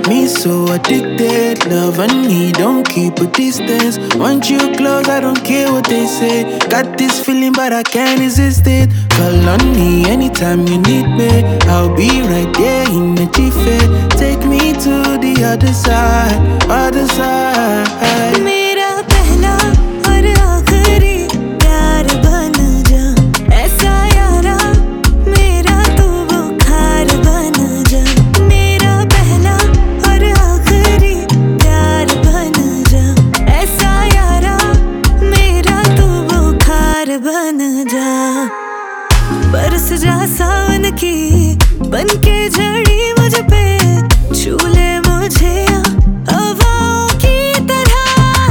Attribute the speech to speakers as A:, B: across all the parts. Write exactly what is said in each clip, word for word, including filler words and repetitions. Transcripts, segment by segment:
A: me so addicted. Love and me don't keep a distance. Want you close, I don't care what they say. Got this feeling but I can't resist it. Call on me anytime you need me. I'll be right there in the jiffy. Take me to the other side, other side.
B: मेरा पहला और आखिरी प्यार बन जा, ऐसा यारा मेरा तू बुखार बन जा। मेरा पहला और आखिरी प्यार बन जा, ऐसा यारा मेरा तू बुखार बन जा। बरस जा सावन की बनके झड़ी मुझ पे, छू ले मुझे हवाओं की तरह।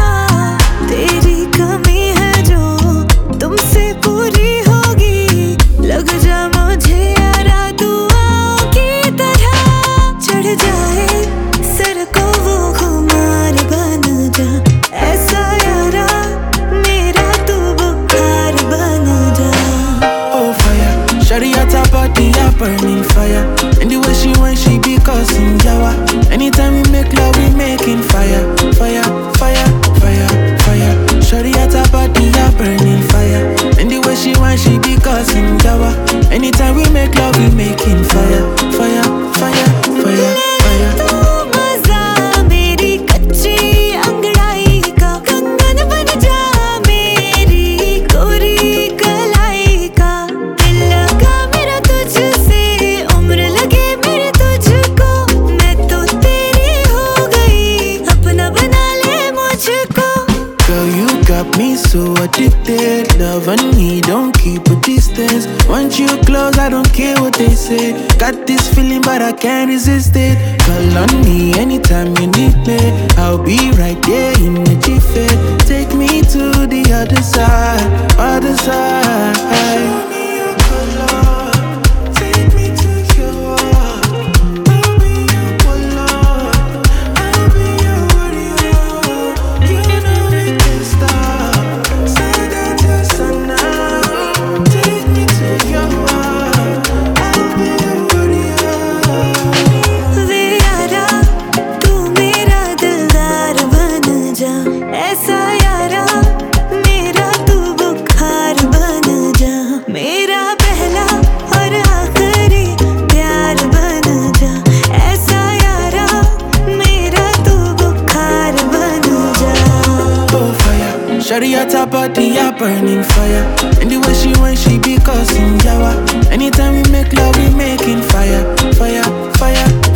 B: तेरी कमी है जो तुमसे पूरी होगी, लग जा मुझे यारा दुआओं की तरह। चढ़ जाए सर को वो खुमार बन जा, ऐसा यारा मेरा तू बुखार बन जा।
A: Oh fire, shawty at her body a burning fire. And the way she when she be causing yawa. Anytime we make love we making fire, fire, fire, fire, fire. Shawty at her body a burning fire. And the way she when she be causing yawa. Anytime we make love we making fire, fire, fire, fire, fire.
B: तू मजा मेरी कच्ची अंगड़ाई का, कंगन बन जा मेरी कोरी कलाई का। दिल लगा मेरा तुझसे, उम्र लगे मेरे तुझको। मैं तो तेरी हो गई, अपना बना ले मुझको।
A: Girl, you got me so addicted. Love and me don't keep a distance. Want you close, I don't care what they say. Got this feeling but I can't resist it. Call on me anytime you need me. I'll be right there in the jiffy. Take me to the other side, other side. Show me your color, take me to your world. I'll be your color, I'll be your warrior. You know we can stop. Say that you're sun now. Take me to your world. I'll be your warrior.
B: वे यारा तू मेरा दिलदार बन जा, ऐसा यारा मेरा तू बुखार बन जा। मेरा पहला और आखिरी प्यार बन जा, ऐसा यारा मेरा तू बुखार बन जा।
A: Oh fire, shawty at her body a burning fire. And the way she when she be causing yawa. Anytime we make love we making fire, fire, fire,